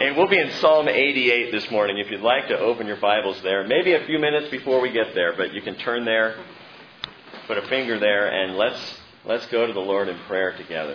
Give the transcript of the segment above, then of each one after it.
And we'll be in Psalm 88 this morning if you'd like to open your Bibles there. Maybe a few minutes before we get there, but you can turn there, put a finger there, and let's go to the Lord in prayer together.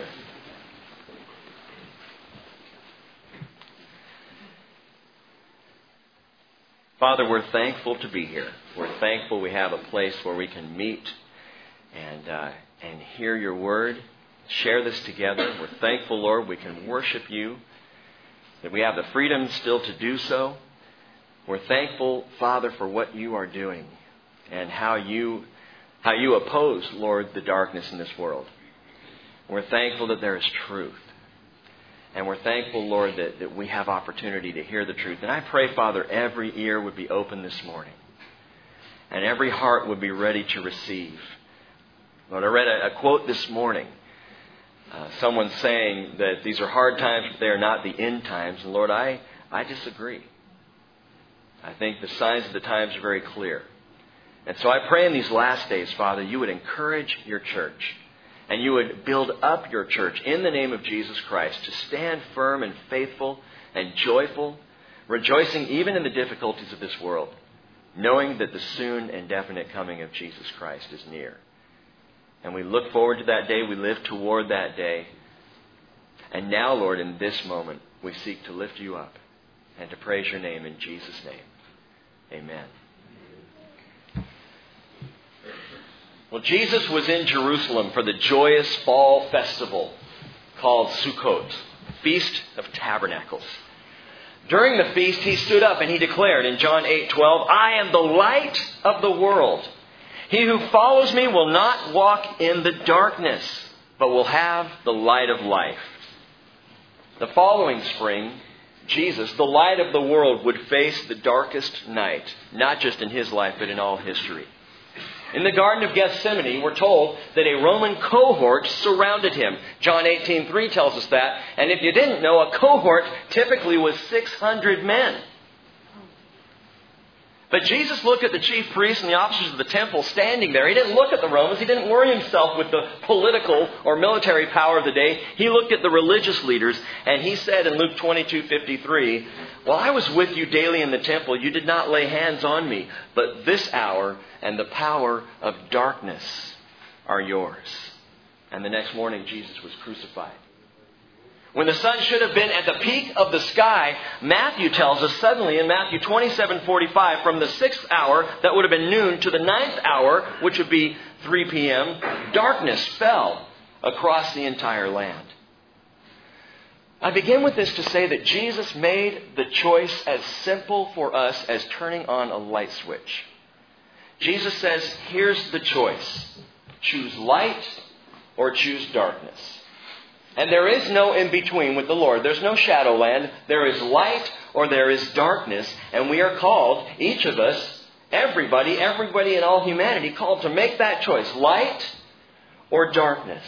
Father, we're thankful to be here. We're thankful we have a place where we can meet and hear your word, share this together. We're thankful, Lord, we can worship you, that we have the freedom still to do so. We're thankful, Father, for what you are doing and how you oppose, Lord, the darkness in this world. We're thankful that there is truth. And we're thankful, Lord, that we have opportunity to hear the truth. And I pray, Father, every ear would be open this morning. And every heart would be ready to receive. Lord, I read a quote this morning. Someone saying that these are hard times, but they are not the end times. And Lord, I disagree. I think the signs of the times are very clear. And so I pray in these last days, Father, you would encourage your church. And you would build up your church in the name of Jesus Christ to stand firm and faithful and joyful, rejoicing even in the difficulties of this world, knowing that the soon and definite coming of Jesus Christ is near. And we look forward to that day. We live toward that day. And now, Lord, in this moment, we seek to lift you up and to praise your name in Jesus' name. Amen. Well, Jesus was in Jerusalem for the joyous fall festival called Sukkot, Feast of Tabernacles. During the feast, he stood up and he declared in John 8:12, "I am the light of the world. He who follows me will not walk in the darkness, but will have the light of life." The following spring, Jesus, the light of the world, would face the darkest night, not just in his life, but in all history. In the Garden of Gethsemane, we're told that a Roman cohort surrounded him. John 18:3 tells us that. And if you didn't know, a cohort typically was 600 men. But Jesus looked at the chief priests and the officers of the temple standing there. He didn't look at the Romans. He didn't worry himself with the political or military power of the day. He looked at the religious leaders, and he said in Luke 22:53, "While I was with you daily in the temple, you did not lay hands on me, but this hour and the power of darkness are yours." And the next morning, Jesus was crucified. When the sun should have been at the peak of the sky, Matthew tells us suddenly in Matthew 27:45, from the 6th hour, that would have been noon, to the 9th hour, which would be 3 p.m., darkness fell across the entire land. I begin with this to say that Jesus made the choice as simple for us as turning on a light switch. Jesus says, here's the choice. Choose light or choose darkness. And there is no in-between with the Lord. There's no shadowland. There is light or there is darkness. And we are called, each of us, everybody in all humanity, called to make that choice. Light or darkness.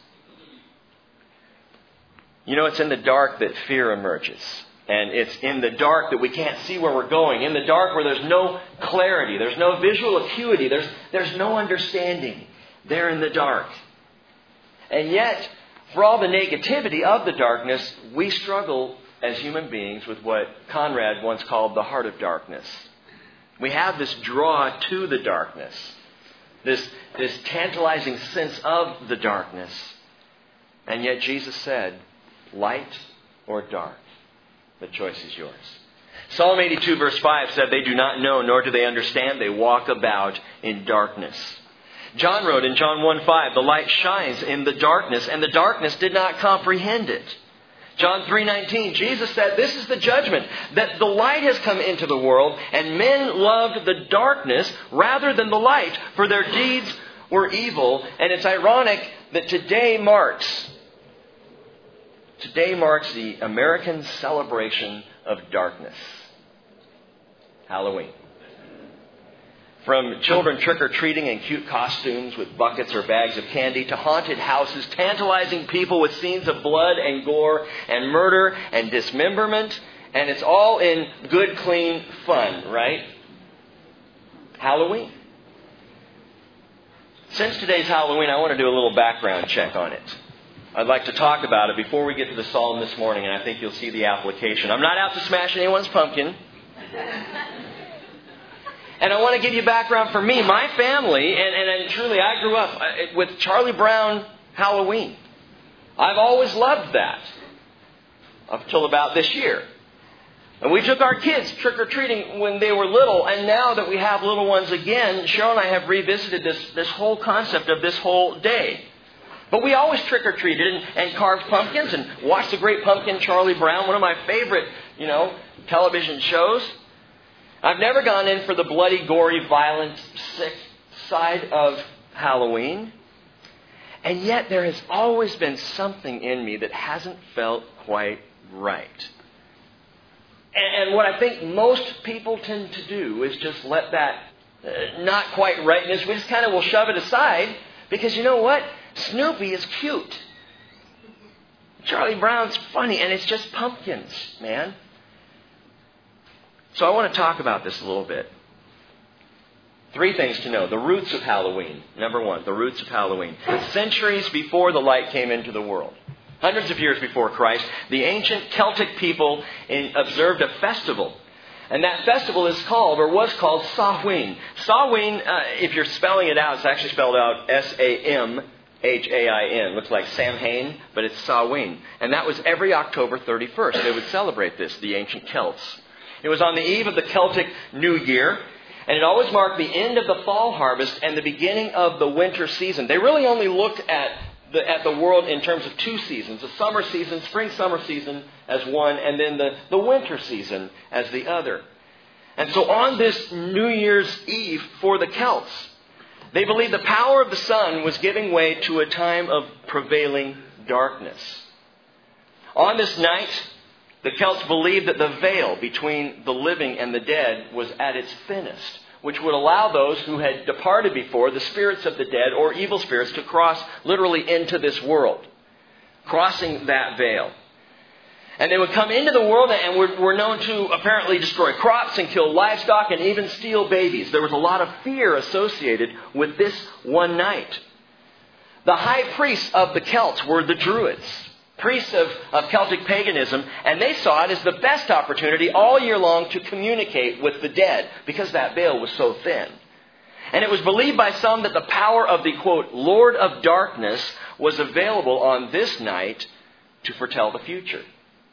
You know, it's in the dark that fear emerges. And it's in the dark that we can't see where we're going. In the dark where there's no clarity. There's no visual acuity. There's no understanding. There in the dark. And yet, for all the negativity of the darkness, we struggle as human beings with what Conrad once called the heart of darkness. We have this draw to the darkness. This tantalizing sense of the darkness. And yet Jesus said, light or dark, the choice is yours. Psalm 82 verse 5 said, "They do not know, nor do they understand. They walk about in darkness." John wrote in John 1:5, "The light shines in the darkness, and the darkness did not comprehend it." John 3:19, Jesus said, "This is the judgment, that the light has come into the world, and men loved the darkness rather than the light, for their deeds were evil." And it's ironic that today marks the American celebration of darkness. Halloween. From children trick-or-treating in cute costumes with buckets or bags of candy to haunted houses, tantalizing people with scenes of blood and gore and murder and dismemberment. And it's all in good, clean fun, right? Halloween. Since today's Halloween, I want to do a little background check on it. I'd like to talk about it before we get to the psalm this morning, and I think you'll see the application. I'm not out to smash anyone's pumpkin. And I want to give you background for me. My family, and truly I grew up with Charlie Brown Halloween. I've always loved that. Up till about this year. And we took our kids trick-or-treating when they were little, and now that we have little ones again, Cheryl and I have revisited this whole concept of this whole day. But we always trick-or-treated and carved pumpkins and watched the great pumpkin Charlie Brown, one of my favorite, television shows. I've never gone in for the bloody, gory, violent, sick side of Halloween. And yet there has always been something in me that hasn't felt quite right. And what I think most people tend to do is just let that not quite rightness, we just kind of will shove it aside. Because you know what? Snoopy is cute. Charlie Brown's funny, and it's just pumpkins, man. So I want to talk about this a little bit. 3 things to know. The roots of Halloween. Number 1, the roots of Halloween. Centuries before the light came into the world. Hundreds of years before Christ, the ancient Celtic people observed a festival. And that festival is called, or was called, Samhain. Samhain, if you're spelling it out, it's actually spelled out Samhain. Looks like Samhain, but it's Samhain. And that was every October 31st. They would celebrate this, the ancient Celts. It was on the eve of the Celtic New Year, and it always marked the end of the fall harvest and the beginning of the winter season. They really only looked at the world in terms of 2 seasons, the summer season, spring-summer season as one, and then the winter season as the other. And so on this New Year's Eve for the Celts, they believed the power of the sun was giving way to a time of prevailing darkness. On this night, the Celts believed that the veil between the living and the dead was at its thinnest, which would allow those who had departed before, the spirits of the dead or evil spirits, to cross literally into this world, crossing that veil. And they would come into the world and were known to apparently destroy crops and kill livestock and even steal babies. There was a lot of fear associated with this one night. The high priests of the Celts were the Druids, priests of Celtic paganism, and they saw it as the best opportunity all year long to communicate with the dead because that veil was so thin. And it was believed by some that the power of the, quote, Lord of Darkness was available on this night to foretell the future.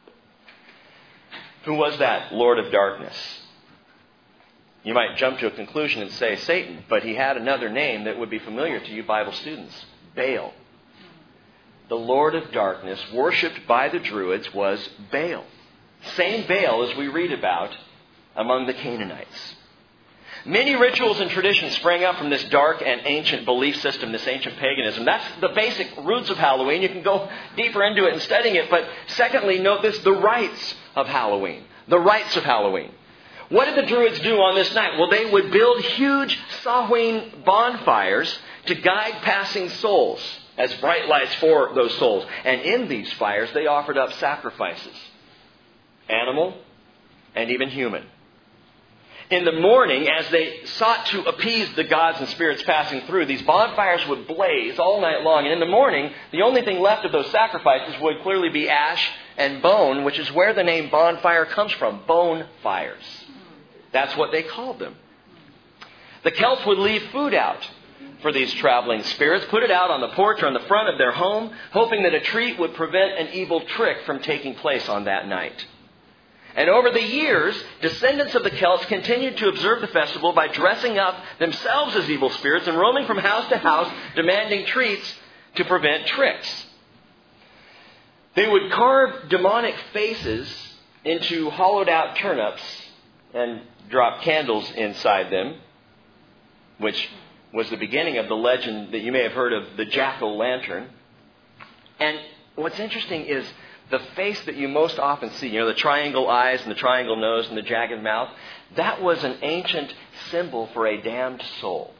Who was that Lord of Darkness? You might jump to a conclusion and say Satan, but he had another name that would be familiar to you Bible students. Baal. The Lord of Darkness, worshipped by the Druids, was Baal. Same Baal as we read about among the Canaanites. Many rituals and traditions sprang up from this dark and ancient belief system, this ancient paganism. That's the basic roots of Halloween. You can go deeper into it and studying it. But secondly, note this, the rites of Halloween. The rites of Halloween. What did the Druids do on this night? Well, they would build huge Samhain bonfires to guide passing souls as bright lights for those souls. And in these fires, they offered up sacrifices. Animal and even human. In the morning, as they sought to appease the gods and spirits passing through, these bonfires would blaze all night long. And in the morning, the only thing left of those sacrifices would clearly be ash and bone, which is where the name bonfire comes from. Bone fires. That's what they called them. The Celts would leave food out for these traveling spirits, put it out on the porch or on the front of their home, hoping that a treat would prevent an evil trick from taking place on that night. And over the years, descendants of the Celts continued to observe the festival by dressing up themselves as evil spirits and roaming from house to house, demanding treats to prevent tricks. They would carve demonic faces into hollowed out turnips and drop candles inside them, which was the beginning of the legend that you may have heard of the jack-o'-lantern. And what's interesting is the face that you most often see, the triangle eyes and the triangle nose and the jagged mouth, that was an ancient symbol for a damned soul.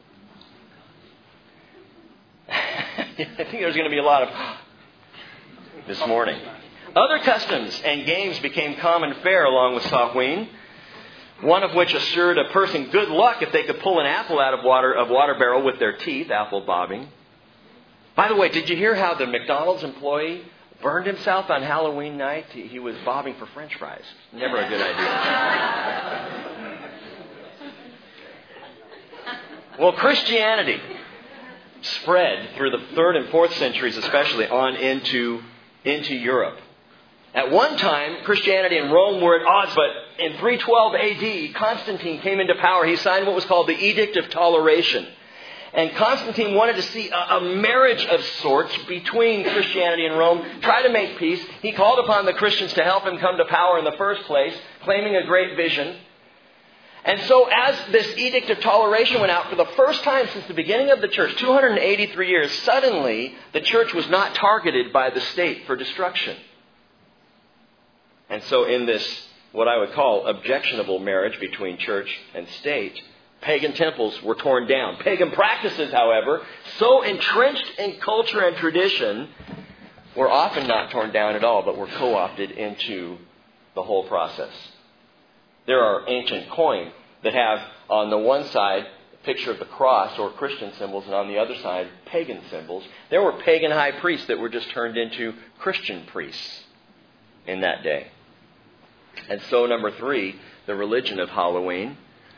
I think there's going to be a lot of this morning. Other customs and games became common fare along with Samhain, one of which assured a person good luck if they could pull an apple out of water barrel with their teeth, apple bobbing. By the way, did you hear how the McDonald's employee burned himself on Halloween night? He was bobbing for French fries. Never a good idea. Well, Christianity spread through the 3rd and 4th centuries especially on into Europe. At one time, Christianity and Rome were at odds, but in 312 AD, Constantine came into power. He signed what was called the Edict of Toleration. And Constantine wanted to see a marriage of sorts between Christianity and Rome, try to make peace. He called upon the Christians to help him come to power in the first place, claiming a great vision. And so as this Edict of Toleration went out for the first time since the beginning of the church, 283 years, suddenly the church was not targeted by the state for destruction. And so in this, what I would call objectionable marriage between church and state, pagan temples were torn down. Pagan practices, however, so entrenched in culture and tradition, were often not torn down at all, but were co-opted into the whole process. There are ancient coins that have on the one side a picture of the cross or Christian symbols, and on the other side pagan symbols. There were pagan high priests that were just turned into Christian priests in that day. And so, number 3, the religion of Halloween.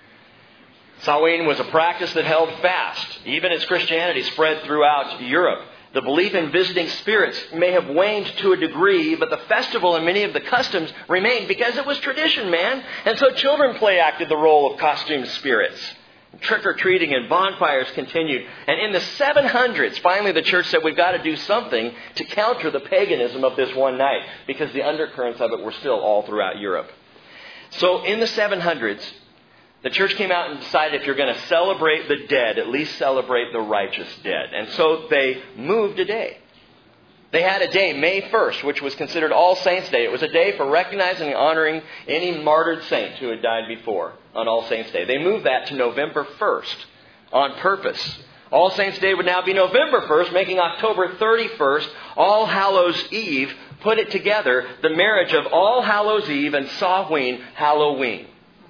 Halloween was a practice that held fast, even as Christianity spread throughout Europe. The belief in visiting spirits may have waned to a degree, but the festival and many of the customs remained because it was tradition, man. And so children play acted the role of costumed spirits. Trick-or-treating and bonfires continued. And in the 700s, finally the church said, we've got to do something to counter the paganism of this one night, because the undercurrents of it were still all throughout Europe. So in the 700s, the church came out and decided if you're going to celebrate the dead, at least celebrate the righteous dead. And so they moved a day. They had a day, May 1st, which was considered All Saints' Day. It was a day for recognizing and honoring any martyred saint who had died before on All Saints' Day. They moved that to November 1st on purpose. All Saints' Day would now be November 1st, making October 31st All Hallows' Eve. Put it together, the marriage of All Hallows' Eve and Samhain Halloween.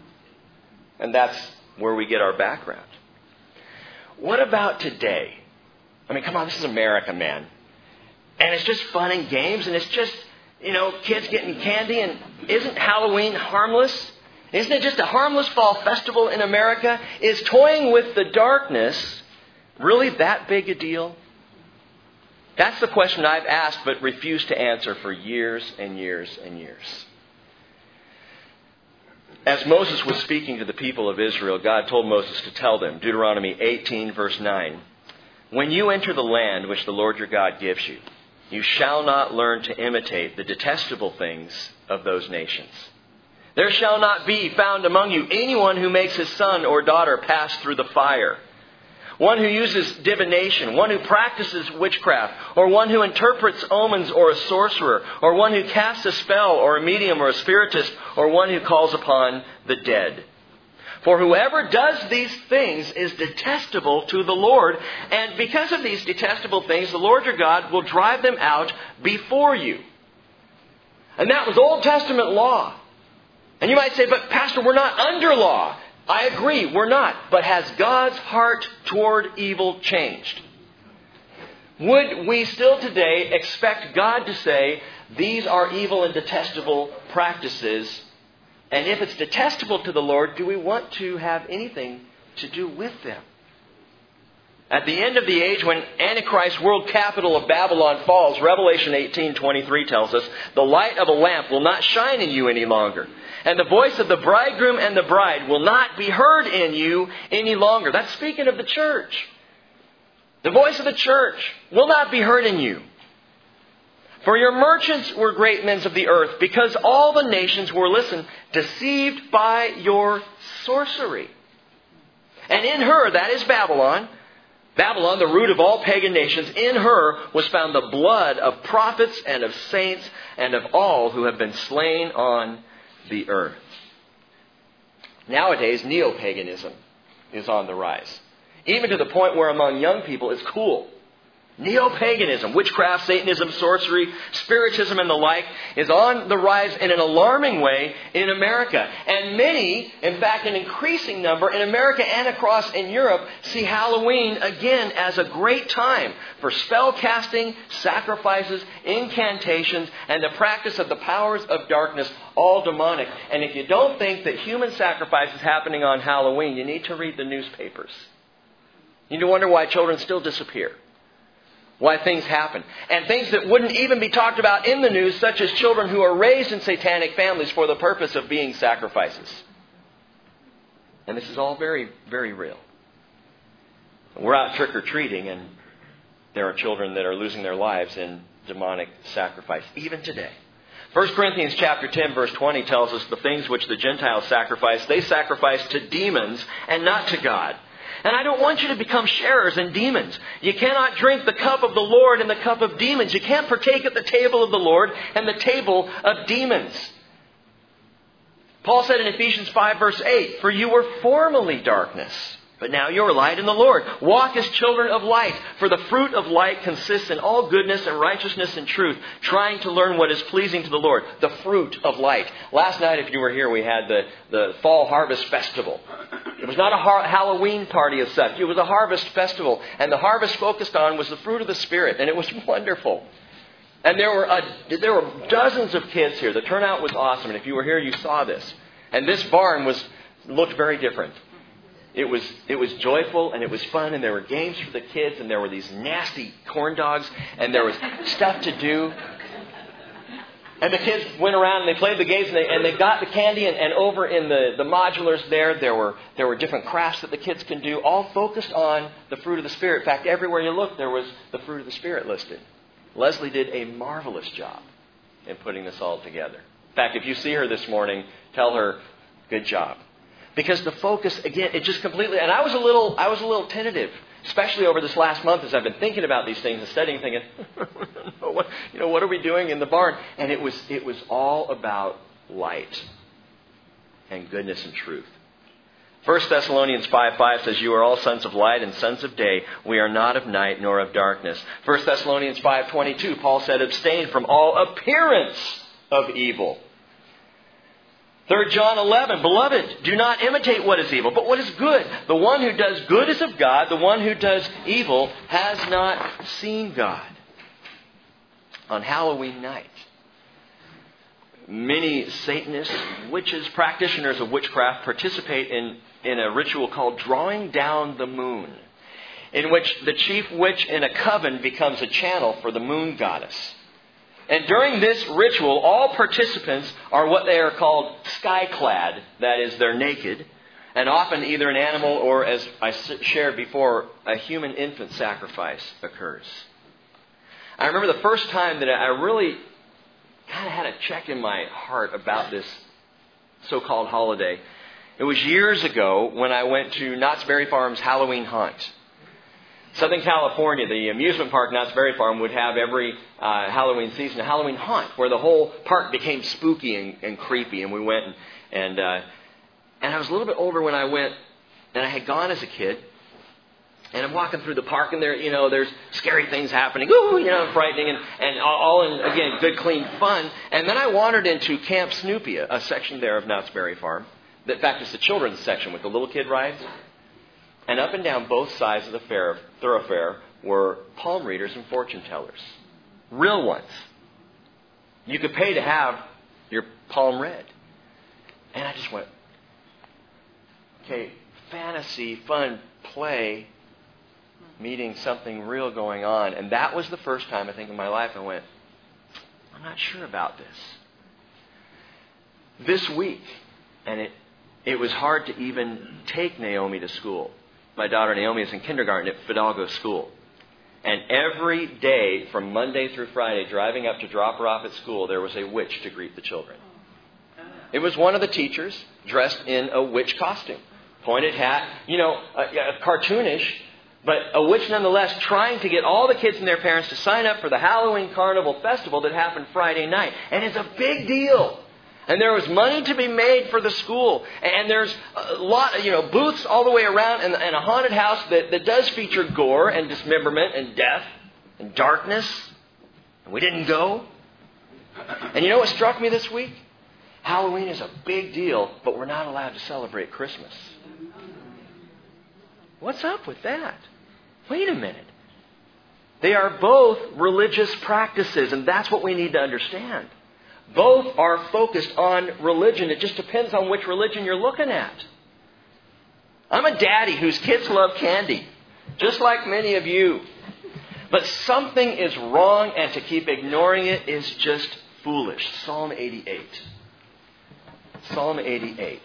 And that's where we get our background. What about today? I mean, come on, this is America, man. And it's just fun and games, and it's just, kids getting candy. And isn't Halloween harmless? Isn't it just a harmless fall festival in America? Is toying with the darkness really that big a deal? That's the question I've asked but refused to answer for years and years and years. As Moses was speaking to the people of Israel, God told Moses to tell them, Deuteronomy 18, verse 9, when you enter the land which the Lord your God gives you, you shall not learn to imitate the detestable things of those nations. There shall not be found among you anyone who makes his son or daughter pass through the fire, one who uses divination, one who practices witchcraft, or one who interprets omens or a sorcerer, or one who casts a spell or a medium or a spiritist, or one who calls upon the dead. For whoever does these things is detestable to the Lord, and because of these detestable things, the Lord your God will drive them out before you. And that was Old Testament law. And you might say, but Pastor, we're not under law. I agree, we're not. But has God's heart toward evil changed? Would we still today expect God to say, these are evil and detestable practices? And if it's detestable to the Lord, do we want to have anything to do with them? At the end of the age, when Antichrist's world capital of Babylon falls, Revelation 18:23 tells us, the light of a lamp will not shine in you any longer, and the voice of the bridegroom and the bride will not be heard in you any longer. That's speaking of the church. The voice of the church will not be heard in you. For your merchants were great men of the earth, because all the nations were, listen, deceived by your sorcery. And in her, that is Babylon, the root of all pagan nations, in her was found the blood of prophets and of saints and of all who have been slain on the earth. Nowadays, neo-paganism is on the rise. Even to the point where among young people it's cool Neo-paganism, witchcraft, Satanism, sorcery, spiritism, and the like is on the rise in an alarming way in America. And many, in fact an increasing number in America and across in Europe, see Halloween again as a great time for spell casting, sacrifices, incantations, and the practice of the powers of darkness, all demonic. And if you don't think that human sacrifice is happening on Halloween, you need to read the newspapers. You need to wonder why children still disappear. Why things happen. And things that wouldn't even be talked about in the news, such as children who are raised in satanic families for the purpose of being sacrifices. And this is all very, very real. We're out trick-or-treating, and there are children that are losing their lives in demonic sacrifice, even today. 1 Corinthians chapter 10, verse 20 tells us the things which the Gentiles sacrifice, they sacrifice to demons and not to God. And I don't want you to become sharers in demons. You cannot drink the cup of the Lord and the cup of demons. You can't partake at the table of the Lord and the table of demons. Paul said in Ephesians 5 verse 8, "For you were formerly darkness, but now you are light in the Lord. Walk as children of light, for the fruit of light consists in all goodness and righteousness and truth, trying to learn what is pleasing to the Lord." The fruit of light. Last night, if you were here, we had the Fall Harvest Festival. It was not a Halloween party as such. It was a harvest festival. And the harvest focused on was the fruit of the Spirit. And it was wonderful. And there were dozens of kids here. The turnout was awesome. And if you were here, you saw this. And this barn looked very different. It was joyful and it was fun, and there were games for the kids, and there were these nasty corn dogs, and there was stuff to do. And the kids went around and they played the games, and they got the candy, and over in the modulars there were different crafts that the kids can do, all focused on the fruit of the Spirit. In fact, everywhere you looked, there was the fruit of the Spirit listed. Leslie did a marvelous job in putting this all together. In fact, if you see her this morning, tell her, good job. Because the focus, again, it just completely... And I was a little tentative, especially over this last month as I've been thinking about these things and studying, thinking, what are we doing in the barn? And it was all about light and goodness and truth. 1 Thessalonians 5:5 says, "You are all sons of light and sons of day. We are not of night nor of darkness." 1 Thessalonians 5:22, Paul said, "Abstain from all appearance of evil." 3 John 11, "Beloved, do not imitate what is evil, but what is good. The one who does good is of God. The one who does evil has not seen God." On Halloween night, many Satanists, witches, practitioners of witchcraft participate in a ritual called drawing down the moon, in which the chief witch in a coven becomes a channel for the moon goddess. And during this ritual, all participants are what they are called sky-clad. That is, they're naked. And often either an animal or, as I shared before, a human infant sacrifice occurs. I remember the first time that I really kind of had a check in my heart about this so-called holiday. It was years ago when I went to Knott's Berry Farm's Halloween Haunt. Southern California, the amusement park Knott's Berry Farm would have every Halloween season a Halloween Haunt where the whole park became spooky and creepy. And we went and I was a little bit older when I went, and I had gone as a kid. And I'm walking through the park, and there's scary things happening. Ooh, frightening, and all in, again, good, clean fun. And then I wandered into Camp Snoopy, a section there of Knott's Berry Farm. In fact, it's the children's section with the little kid rides. And up and down both sides of the thoroughfare were palm readers and fortune tellers. Real ones. You could pay to have your palm read. And I just went, okay, fantasy, fun, play, meeting something real going on. And that was the first time, I think, in my life I went, I'm not sure about this. This week, and it was hard to even take Naomi to school. My daughter Naomi is in kindergarten at Fidalgo School. And every day from Monday through Friday, driving up to drop her off at school, there was a witch to greet the children. It was one of the teachers dressed in a witch costume. Pointed hat, cartoonish, but a witch nonetheless, trying to get all the kids and their parents to sign up for the Halloween Carnival Festival that happened Friday night. And it's a big deal. And there was money to be made for the school. And there's a lot, booths all the way around, and a haunted house that does feature gore and dismemberment and death. and darkness, and we didn't go. And you know what struck me this week? Halloween is a big deal, but we're not allowed to celebrate Christmas. What's up with that? Wait a minute. They are both religious practices, and that's what we need to understand. Both are focused on religion. It just depends on which religion you're looking at. I'm a daddy whose kids love candy, just like many of you. But something is wrong, and to keep ignoring it is just foolish. Psalm 88. Psalm 88.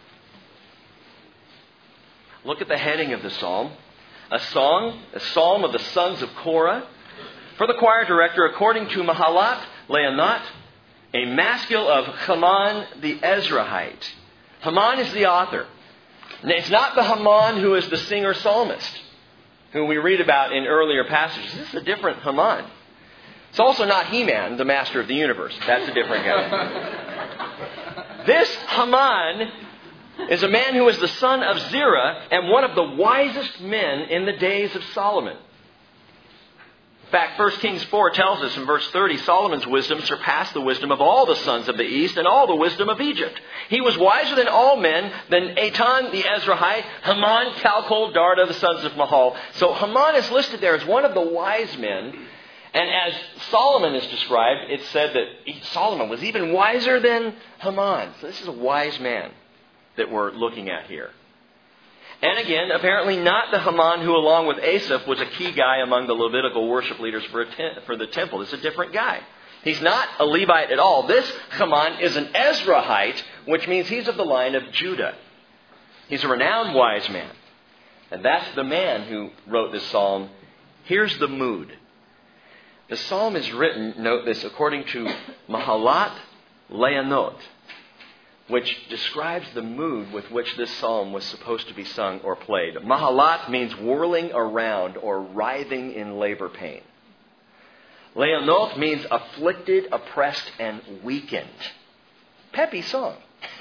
Look at the heading of the psalm. A psalm of the sons of Korah. For the choir director, according to Mahalat Leannoth, a maskil of Haman the Ezrahite. Haman is the author. It's not the Haman who is the singer-psalmist, who we read about in earlier passages. This is a different Haman. It's also not He-Man, the master of the universe. That's a different guy. This Haman is a man who is the son of Zerah and one of the wisest men in the days of Solomon. In fact, 1 Kings 4 tells us in verse 30, Solomon's wisdom surpassed the wisdom of all the sons of the east and all the wisdom of Egypt. He was wiser than all men, than Etan the Ezrahite, Haman, Calcol, Darda, the sons of Mahal. So Haman is listed there as one of the wise men. And as Solomon is described, it's said that Solomon was even wiser than Haman. So this is a wise man that we're looking at here. And again, apparently not the Haman who, along with Asaph, was a key guy among the Levitical worship leaders for the temple. This is a different guy. He's not a Levite at all. This Haman is an Ezrahite, which means he's of the line of Judah. He's a renowned wise man. And that's the man who wrote this psalm. Here's the mood. The psalm is written, note this, according to Mahalat Leannoth, which describes the mood with which this psalm was supposed to be sung or played. Mahalat means whirling around or writhing in labor pain. Leannoth means afflicted, oppressed, and weakened. Peppy song.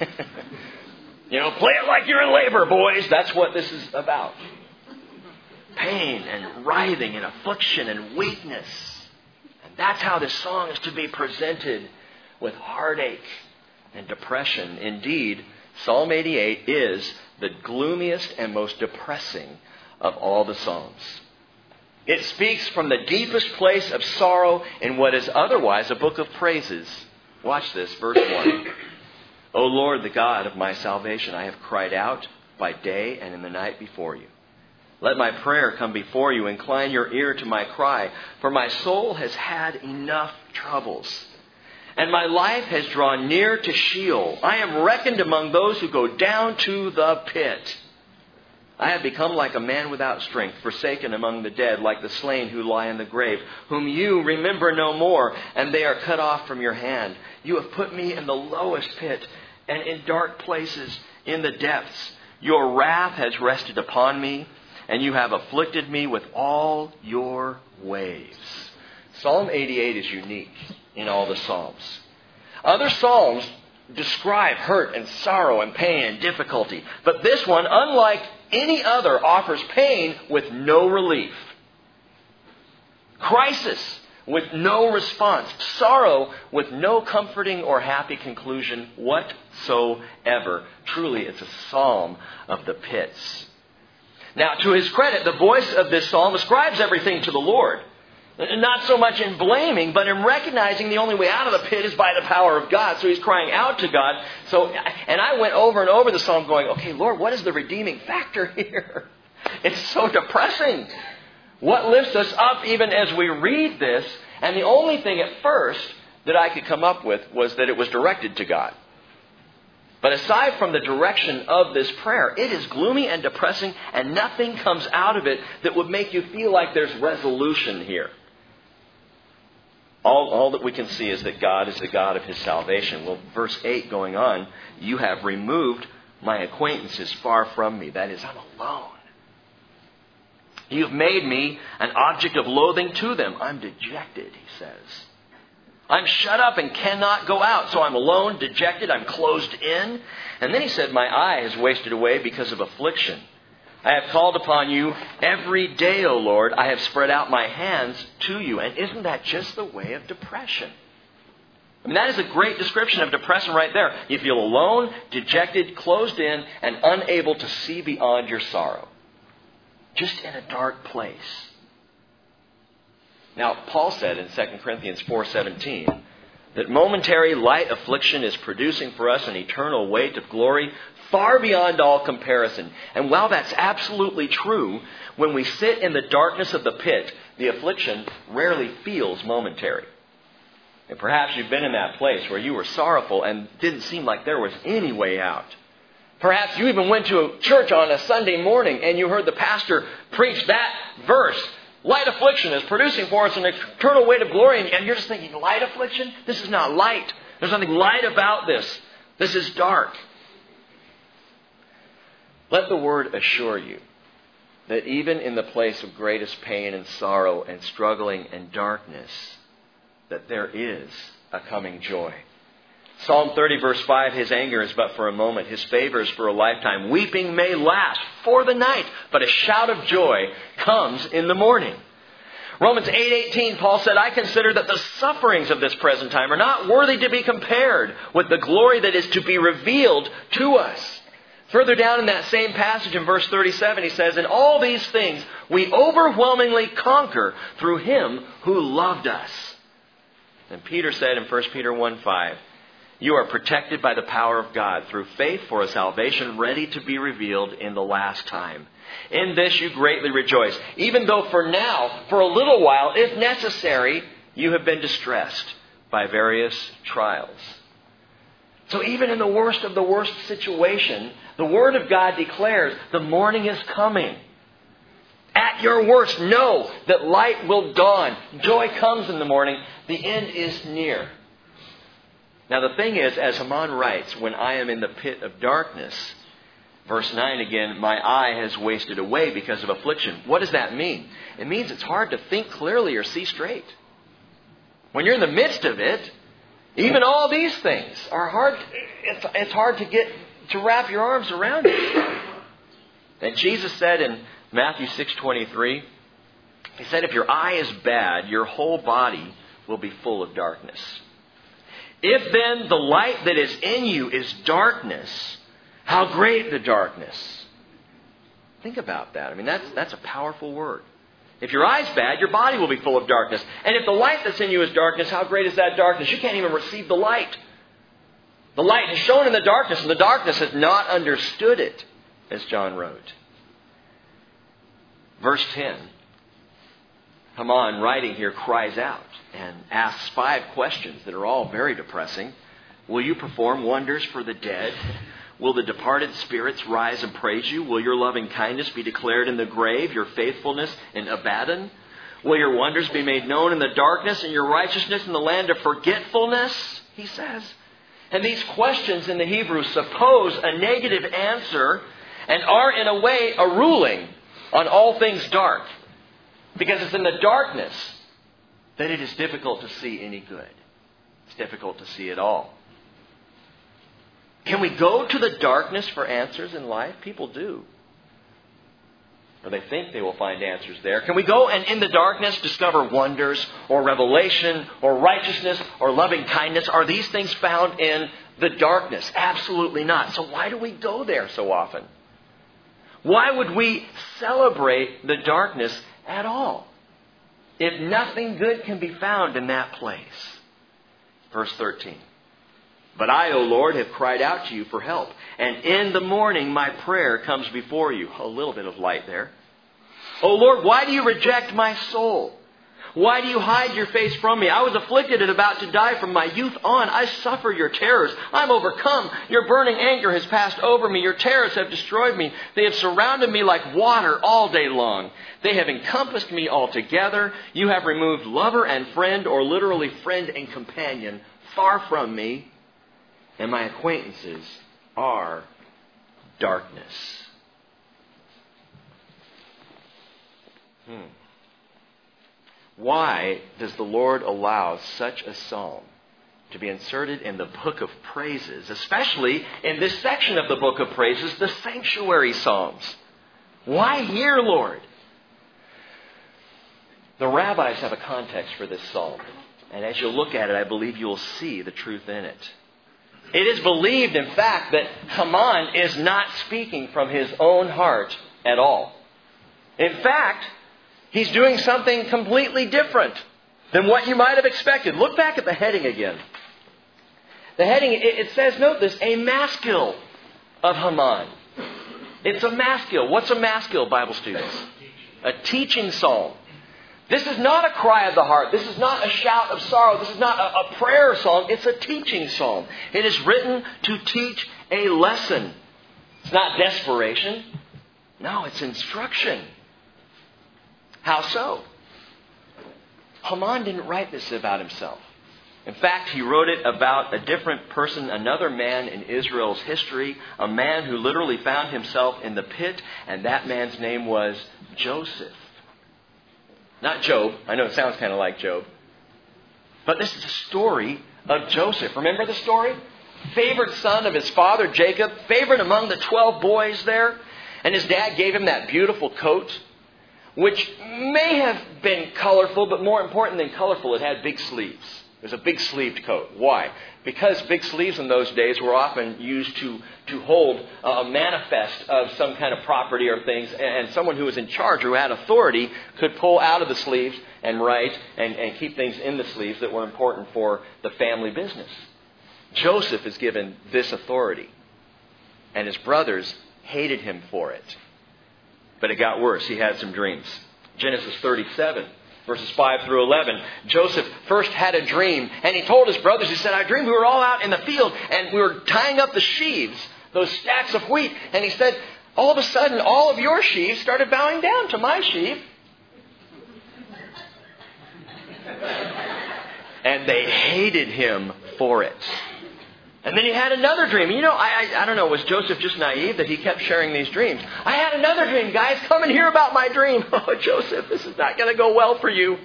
Play it like you're in labor, boys. That's what this is about. Pain and writhing and affliction and weakness. And that's how this song is to be presented, with heartache and depression. Indeed, Psalm 88 is the gloomiest and most depressing of all the Psalms. It speaks from the deepest place of sorrow in what is otherwise a book of praises. Watch this, verse 1. O Lord, the God of my salvation, I have cried out by day and in the night before you. Let my prayer come before you. Incline your ear to my cry, for my soul has had enough troubles, and my life has drawn near to Sheol. I am reckoned among those who go down to the pit. I have become like a man without strength, forsaken among the dead, like the slain who lie in the grave, whom you remember no more, and they are cut off from your hand. You have put me in the lowest pit, and in dark places in the depths. Your wrath has rested upon me, and you have afflicted me with all your waves. Psalm 88 is unique in all the Psalms. Other Psalms describe hurt and sorrow and pain and difficulty. But this one, unlike any other, offers pain with no relief. Crisis with no response. Sorrow with no comforting or happy conclusion whatsoever. Truly, it's a psalm of the pits. Now, to his credit, the voice of this psalm ascribes everything to the Lord. Not so much in blaming, but in recognizing the only way out of the pit is by the power of God. So he's crying out to God. And I went over and over the psalm going, okay, Lord, what is the redeeming factor here? It's so depressing. What lifts us up even as we read this? And the only thing at first that I could come up with was that it was directed to God. But aside from the direction of this prayer, it is gloomy and depressing, and nothing comes out of it that would make you feel like there's resolution here. All that we can see is that God is the God of his salvation. Well, verse 8 going on, you have removed my acquaintances far from me. That is, I'm alone. You've made me an object of loathing to them. I'm dejected, he says. I'm shut up and cannot go out. So I'm alone, dejected, I'm closed in. And then he said, my eye has wasted away because of affliction. I have called upon you every day, O Lord. I have spread out my hands to you. And isn't that just the way of depression? I mean, that is a great description of depression right there. You feel alone, dejected, closed in, and unable to see beyond your sorrow. Just in a dark place. Now, Paul said in 2 Corinthians 4:17 that momentary light affliction is producing for us an eternal weight of glory far beyond all comparison. And while that's absolutely true, when we sit in the darkness of the pit, the affliction rarely feels momentary. And perhaps you've been in that place where you were sorrowful and didn't seem like there was any way out. Perhaps you even went to a church on a Sunday morning and you heard the pastor preach that verse. Light affliction is producing for us an eternal weight of glory. And you're just thinking, light affliction? This is not light. There's nothing light about this. This is dark. Let the Word assure you that even in the place of greatest pain and sorrow and struggling and darkness, that there is a coming joy. Psalm 30 verse 5, His anger is but for a moment. His favor is for a lifetime. Weeping may last for the night, but a shout of joy comes in the morning. Romans 8:18, Paul said, I consider that the sufferings of this present time are not worthy to be compared with the glory that is to be revealed to us. Further down in that same passage in verse 37, he says, in all these things we overwhelmingly conquer through Him who loved us. And Peter said in 1 Peter 1:5, you are protected by the power of God through faith for a salvation ready to be revealed in the last time. In this you greatly rejoice, even though for now, for a little while, if necessary, you have been distressed by various trials. So even in the worst of the worst situation, the Word of God declares the morning is coming. At your worst, know that light will dawn. Joy comes in the morning. The end is near. Now the thing is, as Haman writes, when I am in the pit of darkness, verse 9 again, my eye has wasted away because of affliction. What does that mean? It means it's hard to think clearly or see straight. When you're in the midst of it, even all these things are hard. It's hard to wrap your arms around it. And Jesus said in Matthew 6:23, He said, if your eye is bad, your whole body will be full of darkness. If then the light that is in you is darkness, how great the darkness. Think about that. I mean, that's a powerful word. If your eye's bad, your body will be full of darkness. And if the light that's in you is darkness, how great is that darkness? You can't even receive the light. The light is shown in the darkness, and the darkness has not understood it, as John wrote. Verse 10. Haman, writing here, cries out and asks 5 questions that are all very depressing. Will you perform wonders for the dead? Will the departed spirits rise and praise you? Will your loving kindness be declared in the grave, your faithfulness in Abaddon? Will your wonders be made known in the darkness and your righteousness in the land of forgetfulness? He says. And these questions in the Hebrew suppose a negative answer and are in a way a ruling on all things dark. Because it's in the darkness that it is difficult to see any good. It's difficult to see at all. Can we go to the darkness for answers in life? People do. Or they think they will find answers there. Can we go and in the darkness discover wonders or revelation or righteousness or loving kindness? Are these things found in the darkness? Absolutely not. So why do we go there so often? Why would we celebrate the darkness at all, if nothing good can be found in that place? Verse 13. But I, O Lord, have cried out to you for help, and in the morning my prayer comes before you. A little bit of light there. O Lord, why do you reject my soul? Why do you hide your face from me? I was afflicted and about to die from my youth on. I suffer your terrors. I'm overcome. Your burning anger has passed over me. Your terrors have destroyed me. They have surrounded me like water all day long. They have encompassed me altogether. You have removed lover and friend, or literally friend and companion, far from me. And my acquaintances are darkness. Why does the Lord allow such a psalm to be inserted in the book of praises, especially in this section of the book of praises, the sanctuary psalms? Why here, Lord? The rabbis have a context for this psalm. And as you look at it, I believe you will see the truth in it. It is believed, in fact, that Haman is not speaking from his own heart at all. In fact, he's doing something completely different than what you might have expected. Look back at the heading again. The heading, it says, note this, a maskil of Haman. It's a maskil. What's a maskil, Bible students? A teaching psalm. This is not a cry of the heart. This is not a shout of sorrow. This is not a prayer song. It's a teaching psalm. It is written to teach a lesson. It's not desperation. No, it's instruction. How so? Haman didn't write this about himself. In fact, he wrote it about a different person, another man in Israel's history, a man who literally found himself in the pit, and that man's name was Joseph. Not Job. I know it sounds kind of like Job. But this is the story of Joseph. Remember the story? Favored son of his father Jacob, favored among the 12 boys there. And his dad gave him that beautiful coat, which may have been colorful, but more important than colorful, it had big sleeves. It was a big sleeved coat. Why? Because big sleeves in those days were often used to hold a manifest of some kind of property or things, and someone who was in charge, who had authority, could pull out of the sleeves and write and keep things in the sleeves that were important for the family business. Joseph is given this authority, and his brothers hated him for it. But it got worse. He had some dreams. Genesis 37. Verses 5 through 11. Joseph first had a dream, and he told his brothers, he said, I dreamed we were all out in the field, and we were tying up the sheaves, those stacks of wheat. And he said, all of a sudden, all of your sheaves started bowing down to my sheaf. And they hated him for it. And then he had another dream. You know, I don't know, was Joseph just naive that he kept sharing these dreams? I had another dream, guys. Come and hear about my dream. Oh, Joseph, this is not going to go well for you.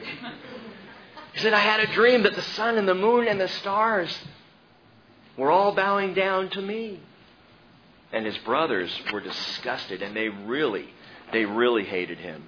He said, I had a dream that the sun and the moon and the stars were all bowing down to me. And his brothers were disgusted, and they really hated him.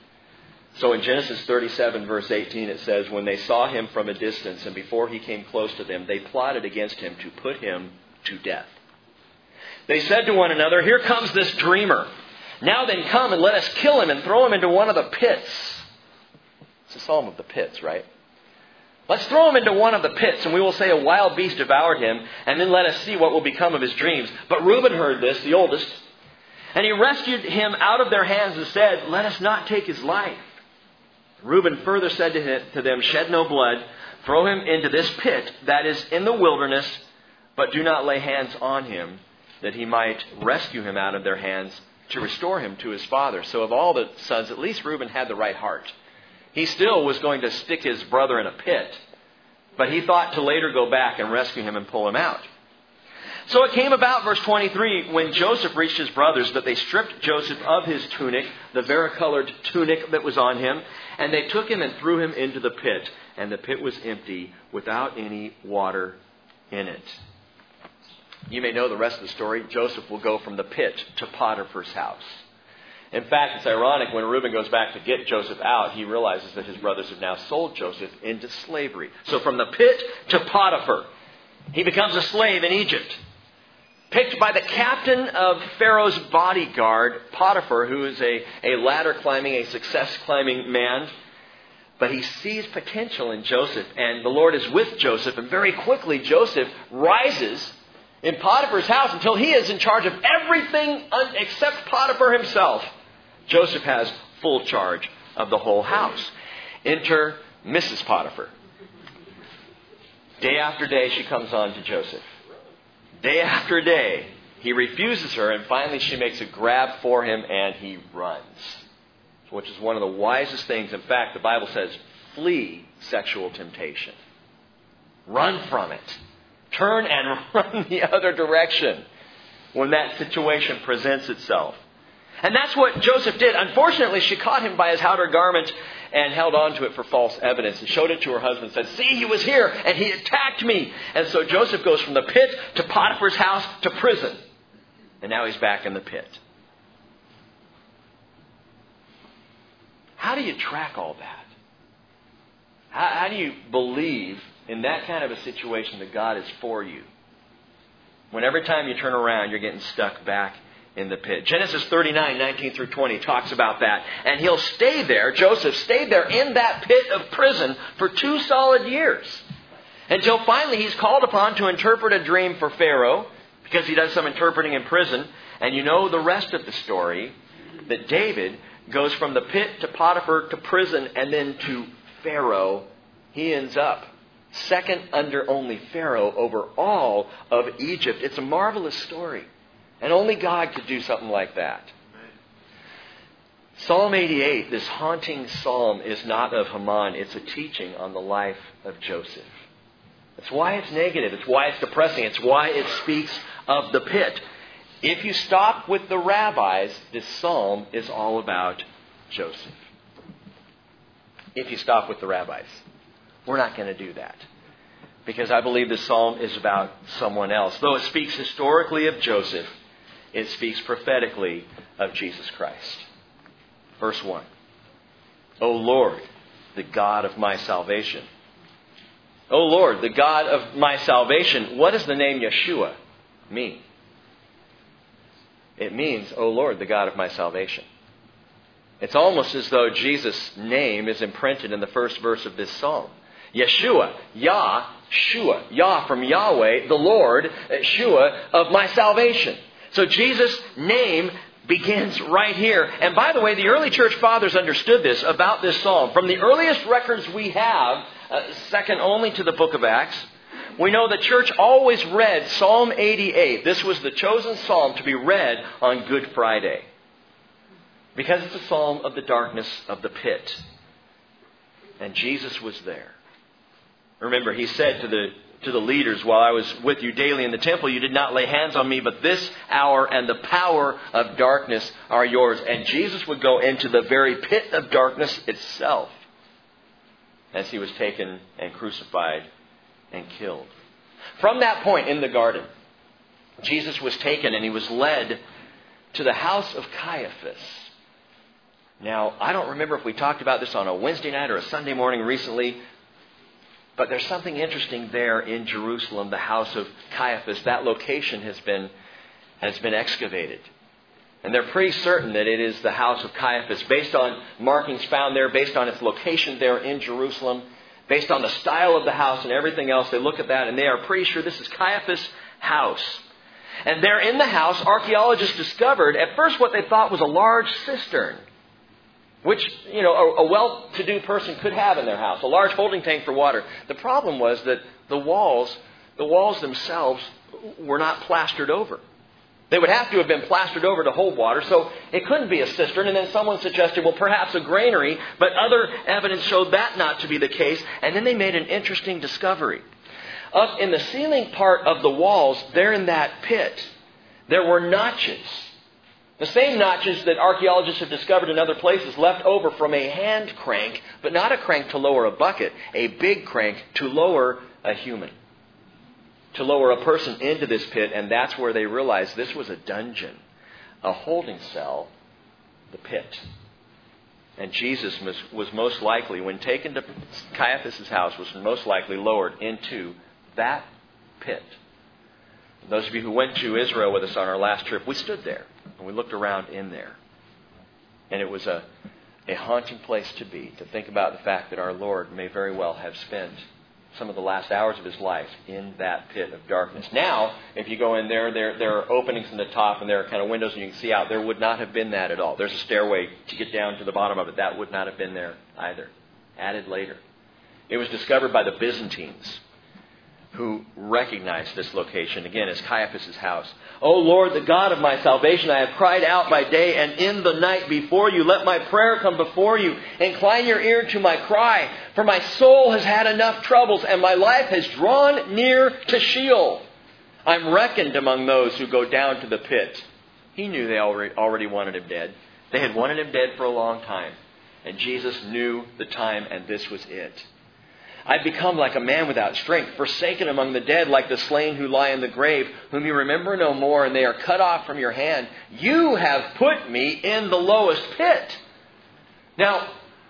So in Genesis 37, verse 18, it says, when they saw him from a distance and before he came close to them, they plotted against him to put him to death. They said to one another, here comes this dreamer. Now then come and let us kill him and throw him into one of the pits. It's a psalm of the pits, right? Let's throw him into one of the pits, and we will say a wild beast devoured him, and then let us see what will become of his dreams. But Reuben heard this, the oldest, and he rescued him out of their hands and said, let us not take his life. Reuben further said to them, shed no blood, throw him into this pit that is in the wilderness, but do not lay hands on him, that he might rescue him out of their hands to restore him to his father. So of all the sons, at least Reuben had the right heart. He still was going to stick his brother in a pit, but he thought to later go back and rescue him and pull him out. So it came about, verse 23, when Joseph reached his brothers, that they stripped Joseph of his tunic, the varicolored tunic that was on him, and they took him and threw him into the pit. And the pit was empty, without any water in it. You may know the rest of the story. Joseph will go from the pit to Potiphar's house. In fact, it's ironic, when Reuben goes back to get Joseph out, he realizes that his brothers have now sold Joseph into slavery. So from the pit to Potiphar, he becomes a slave in Egypt. Picked by the captain of Pharaoh's bodyguard, Potiphar, who is a ladder-climbing, a success-climbing man. But he sees potential in Joseph, and the Lord is with Joseph. And very quickly, Joseph rises in Potiphar's house until he is in charge of everything except Potiphar himself. Joseph has full charge of the whole house. Enter Mrs. Potiphar. Day after day, she comes on to Joseph. Day after day, he refuses her, and finally she makes a grab for him, and he runs. Which is one of the wisest things. In fact, the Bible says, flee sexual temptation. Run from it. Turn and run the other direction when that situation presents itself. And that's what Joseph did. Unfortunately, she caught him by his outer garment and held on to it for false evidence and showed it to her husband and said, see, he was here and he attacked me. And so Joseph goes from the pit to Potiphar's house to prison. And now he's back in the pit. How do you track all that? How do you believe in that kind of a situation that God is for you, when every time you turn around, you're getting stuck back in the pit? Genesis 39, 19 through 20 talks about that. And he'll stay there, Joseph stayed there in that pit of prison for 2 solid years. Until finally he's called upon to interpret a dream for Pharaoh, because he does some interpreting in prison. And you know the rest of the story, that David goes from the pit to Potiphar to prison and then to Pharaoh. He ends up second under only Pharaoh over all of Egypt. It's a marvelous story. And only God could do something like that. Psalm 88, this haunting psalm, is not of Haman. It's a teaching on the life of Joseph. It's why it's negative. It's why it's depressing. It's why it speaks of the pit. If you stop with the rabbis, this psalm is all about Joseph. If you stop with the rabbis. We're not going to do that, because I believe this psalm is about someone else. Though it speaks historically of Joseph, it speaks prophetically of Jesus Christ. Verse 1. O Lord, the God of my salvation. O Lord, the God of my salvation. What does the name Yeshua mean? It means, O Lord, the God of my salvation. It's almost as though Jesus' name is imprinted in the first verse of this psalm. Yeshua, Yah, Shua, Yah from Yahweh, the Lord, Shua of my salvation. So Jesus' name begins right here. And by the way, the early church fathers understood this about this psalm. From the earliest records we have, second only to the book of Acts, we know the church always read Psalm 88. This was the chosen psalm to be read on Good Friday, because it's a psalm of the darkness of the pit. And Jesus was there. Remember, he said to the leaders, while I was with you daily in the temple, you did not lay hands on me, but this hour and the power of darkness are yours. And Jesus would go into the very pit of darkness itself as he was taken and crucified and killed. From that point in the garden, Jesus was taken and he was led to the house of Caiaphas. Now, I don't remember if we talked about this on a Wednesday night or a Sunday morning recently, but there's something interesting there in Jerusalem, the house of Caiaphas. That location has been excavated. And they're pretty certain that it is the house of Caiaphas, based on markings found there, based on its location there in Jerusalem, based on the style of the house and everything else. They look at that and they are pretty sure this is Caiaphas' house. And there in the house, archaeologists discovered at first what they thought was a large cistern, which, a well-to-do person could have in their house, a large holding tank for water. The problem was that the walls themselves were not plastered over. They would have to have been plastered over to hold water, so it couldn't be a cistern. And then someone suggested, well, perhaps a granary, but other evidence showed that not to be the case. And then they made an interesting discovery. Up in the ceiling part of the walls, there in that pit, there were notches. The same notches that archaeologists have discovered in other places, left over from a hand crank, but not a crank to lower a bucket, a big crank to lower a human, to lower a person into this pit. And that's where they realized this was a dungeon, a holding cell, the pit. And Jesus was most likely, when taken to Caiaphas' house, was most likely lowered into that pit. Those of you who went to Israel with us on our last trip, we stood there and we looked around in there. And it was a haunting place to be, to think about the fact that our Lord may very well have spent some of the last hours of his life in that pit of darkness. Now, if you go in there are openings in the top and there are kind of windows and you can see out. There would not have been that at all. There's a stairway to get down to the bottom of it. That would not have been there either. Added later. It was discovered by the Byzantines, who recognized this location, again, as Caiaphas' house. O Lord, the God of my salvation, I have cried out by day and in the night before you. Let my prayer come before you. Incline your ear to my cry, for my soul has had enough troubles and my life has drawn near to Sheol. I'm reckoned among those who go down to the pit. He knew they already wanted him dead. They had wanted him dead for a long time. And Jesus knew the time, and this was it. I've become like a man without strength, forsaken among the dead, like the slain who lie in the grave, whom you remember no more, and they are cut off from your hand. You have put me in the lowest pit. Now,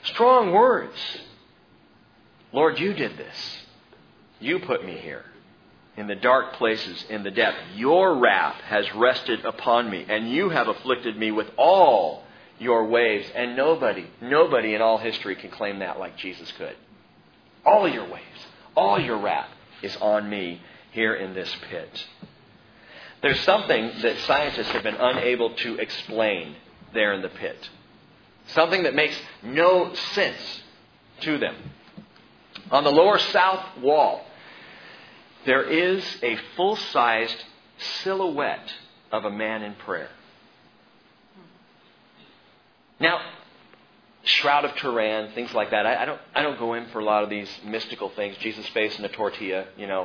Strong words. Lord, you did this. You put me here. In the dark places, in the depth. Your wrath has rested upon me, and you have afflicted me with all your waves. And nobody in all history can claim that like Jesus could. All your waves, all your wrath is on me here in this pit. There's something that scientists have been unable to explain there in the pit. Something that makes no sense to them. On the lower south wall, there is a full-sized silhouette of a man in prayer. Now, Shroud of Turin, things like that. I don't go in for a lot of these mystical things. Jesus' face in a tortilla, you know.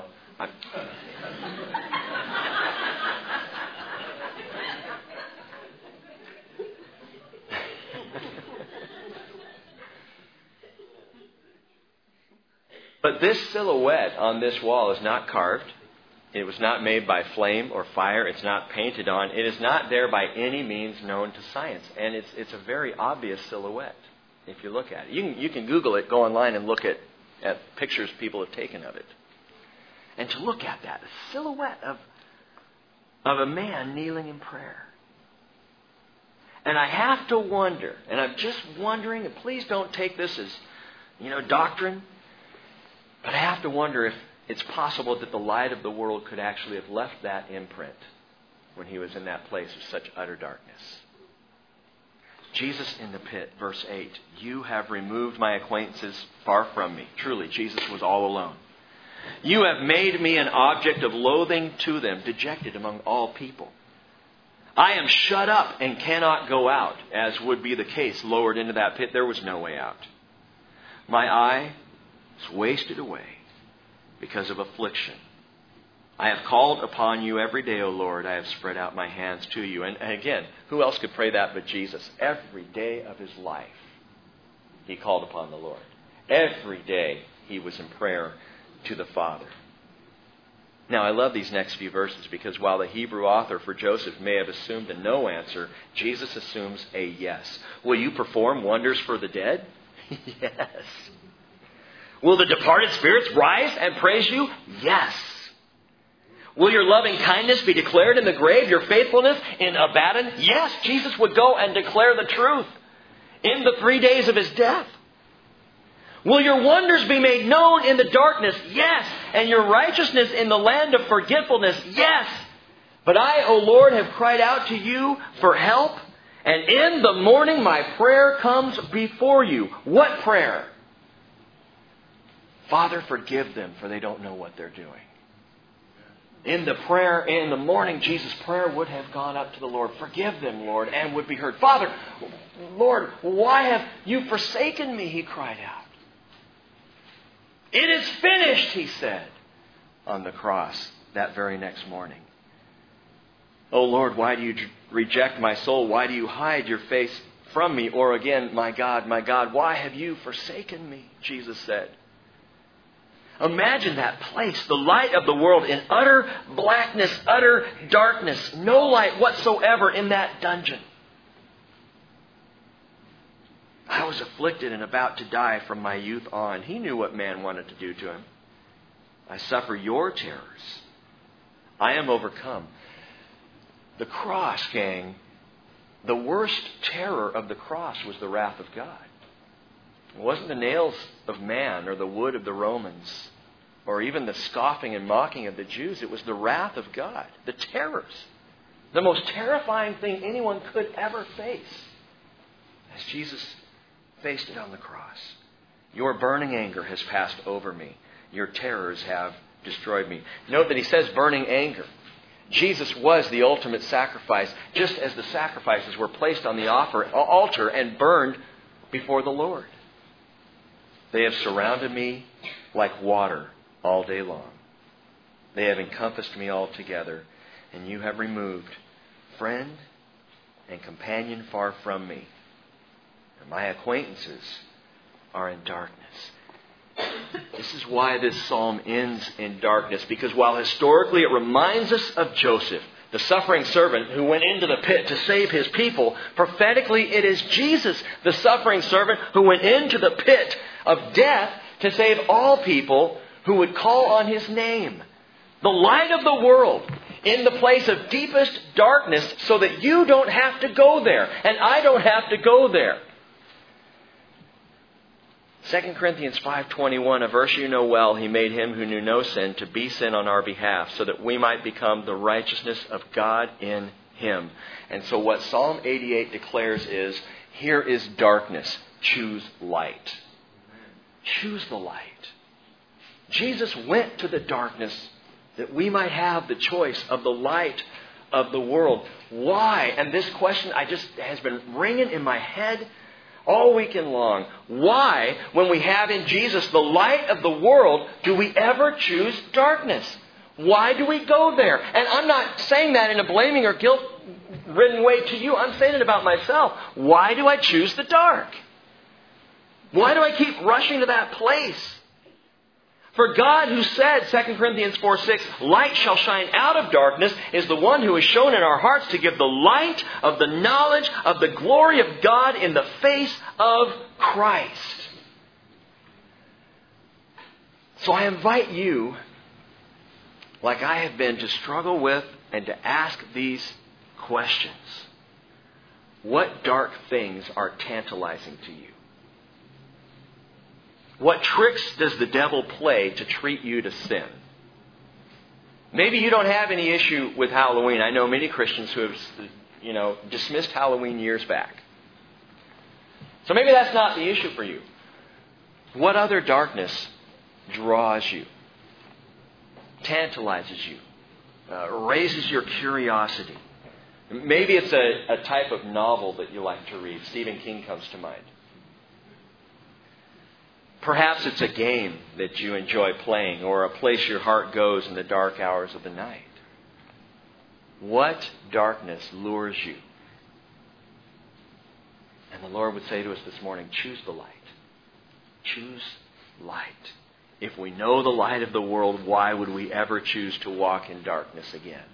But this silhouette on this wall is not carved. It was not made by flame or fire. It's not painted on. It is not there by any means known to science. And it's a very obvious silhouette if you look at it. You can Google it, go online and look at pictures people have taken of it. And to look at that, a silhouette of a man kneeling in prayer. And I have to wonder, and I'm just wondering, and please don't take this as, doctrine, but I have to wonder if it's possible that the light of the world could actually have left that imprint when he was in that place of such utter darkness. Jesus in the pit, verse 8, you have removed my acquaintances far from me. Truly, Jesus was all alone. You have made me an object of loathing to them, dejected among all people. I am shut up and cannot go out, as would be the case lowered into that pit. There was no way out. My eye is wasted away because of affliction. I have called upon you every day, O Lord. I have spread out my hands to you. And again, who else could pray that but Jesus? Every day of his life, he called upon the Lord. Every day he was in prayer to the Father. Now, I love these next few verses because while the Hebrew author for Joseph may have assumed a no answer, Jesus assumes a yes. Will you perform wonders for the dead? Yes. Will the departed spirits rise and praise you? Yes. Will your loving kindness be declared in the grave, your faithfulness in Abaddon? Yes, Jesus would go and declare the truth in the 3 days of his death. Will your wonders be made known in the darkness? Yes. And your righteousness in the land of forgetfulness? Yes. But I, O Lord, have cried out to you for help, and in the morning my prayer comes before you. What prayer? Father, forgive them, for they don't know what they're doing. In the morning, Jesus' prayer would have gone up to the Lord. Forgive them, Lord, and would be heard. Father, Lord, why have you forsaken me? He cried out. It is finished, he said on the cross that very next morning. Oh Lord, why do you reject my soul? Why do you hide your face from me? Or again, my God, why have you forsaken me? Jesus said. Imagine that place, the light of the world in utter blackness, utter darkness, no light whatsoever in that dungeon. I was afflicted and about to die from my youth on. He knew what man wanted to do to him. I suffer your terrors. I am overcome. The cross, gang, the worst terror of the cross was the wrath of God. It wasn't the nails of man or the wood of the Romans or even the scoffing and mocking of the Jews. It was the wrath of God, the terrors, the most terrifying thing anyone could ever face as Jesus faced it on the cross. Your burning anger has passed over me. Your terrors have destroyed me. Note that he says burning anger. Jesus was the ultimate sacrifice, just as the sacrifices were placed on the altar and burned before the Lord. They have surrounded me like water all day long. They have encompassed me altogether, and you have removed friend and companion far from me. And my acquaintances are in darkness. This is why this psalm ends in darkness, because while historically it reminds us of Joseph, the suffering servant who went into the pit to save his people. Prophetically, it is Jesus, the suffering servant who went into the pit of death to save all people who would call on His name. The light of the world in the place of deepest darkness so that you don't have to go there and I don't have to go there. 2 Corinthians 5:21, a verse you know well, He made Him who knew no sin to be sin on our behalf so that we might become the righteousness of God in Him. And so what Psalm 88 declares is, here is darkness, choose light. Choose the light. Jesus went to the darkness that we might have the choice of the light of the world. Why? And this question has been ringing in my head all weekend long. Why, when we have in Jesus the light of the world, do we ever choose darkness? Why do we go there? And I'm not saying that in a blaming or guilt-ridden way to you. I'm saying it about myself. Why do I choose the dark? Why do I keep rushing to that place? For God, who said, 2 Corinthians 4:6, light shall shine out of darkness, is the one who is shown in our hearts to give the light of the knowledge of the glory of God in the face of Christ. So I invite you, like I have been, to struggle with and to ask these questions. What dark things are tantalizing to you? What tricks does the devil play to treat you to sin? Maybe you don't have any issue with Halloween. I know many Christians who have, dismissed Halloween years back. So maybe that's not the issue for you. What other darkness draws you, tantalizes you, raises your curiosity? Maybe it's a type of novel that you like to read. Stephen King comes to mind. Perhaps it's a game that you enjoy playing or a place your heart goes in the dark hours of the night. What darkness lures you? And the Lord would say to us this morning, choose the light. Choose light. If we know the light of the world, why would we ever choose to walk in darkness again?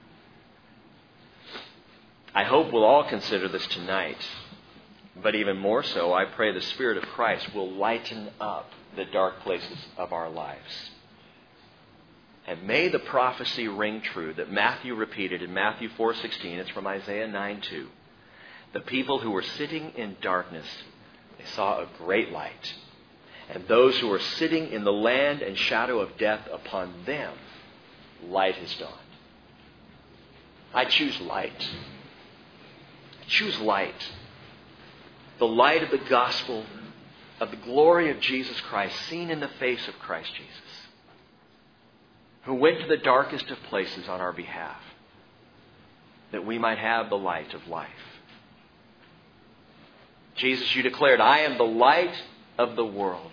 I hope we'll all consider this tonight. But even more so, I pray the Spirit of Christ will lighten up the dark places of our lives. And may the prophecy ring true that Matthew repeated in Matthew 4:16. It's from Isaiah 9:2. The people who were sitting in darkness, they saw a great light. And those who were sitting in the land and shadow of death, upon them light has dawned. I choose light. I choose light. The light of the gospel, of the glory of Jesus Christ, seen in the face of Christ Jesus, who went to the darkest of places on our behalf, that we might have the light of life. Jesus, you declared, I am the light of the world.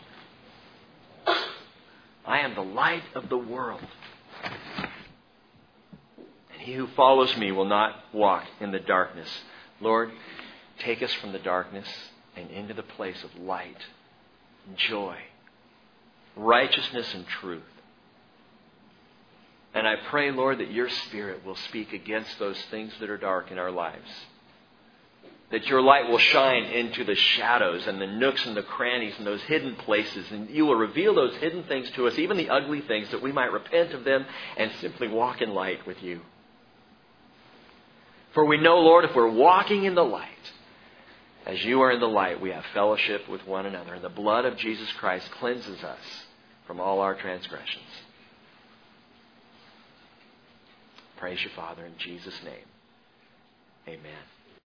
I am the light of the world. And he who follows me will not walk in the darkness. Lord, take us from the darkness and into the place of light, joy, righteousness, and truth. And I pray, Lord, that your Spirit will speak against those things that are dark in our lives. That your light will shine into the shadows and the nooks and the crannies and those hidden places. And you will reveal those hidden things to us, even the ugly things, that we might repent of them and simply walk in light with you. For we know, Lord, if we're walking in the light, as you are in the light, we have fellowship with one another. And the blood of Jesus Christ cleanses us from all our transgressions. Praise you, Father, in Jesus' name. Amen.